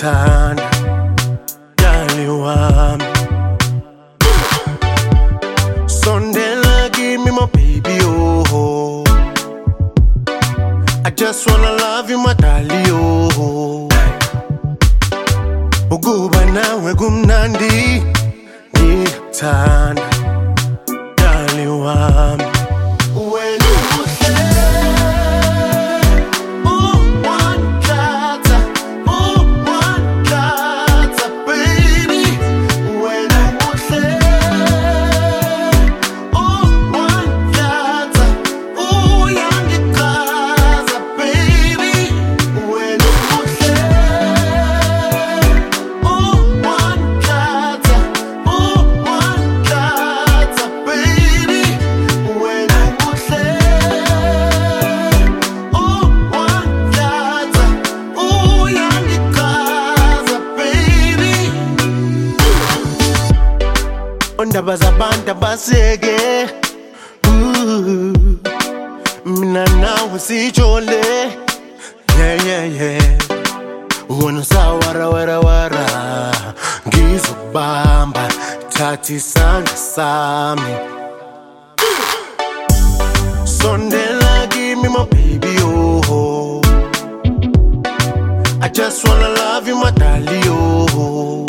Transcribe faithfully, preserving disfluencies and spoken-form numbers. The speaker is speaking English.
Ngiyakuthanda dali wami, sondela kimi my baby oh. I just wanna love you my darling oh. Ukuba nawe kumnandi, ngiyakuthanda dali wami. Ondaba zabantu abaseke, mina nawe sijole, yeah yeah yeah. Wena usawara wara wara, ngizokubamba thatha isandla sami, sondela kimi my baby oh. I just wanna love you my darling oh.